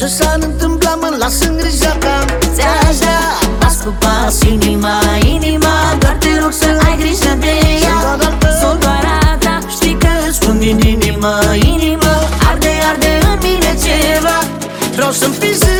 Ce s-ar întâmpla, mă las în grija ta. Ți-aș da pas cu pas inima, inima. Doar te rog să ai grijă de ea. Sunt doar a ta, știi că îți spun din inimă, inimă. Arde, arde în mine ceva. Vreau să-mi fii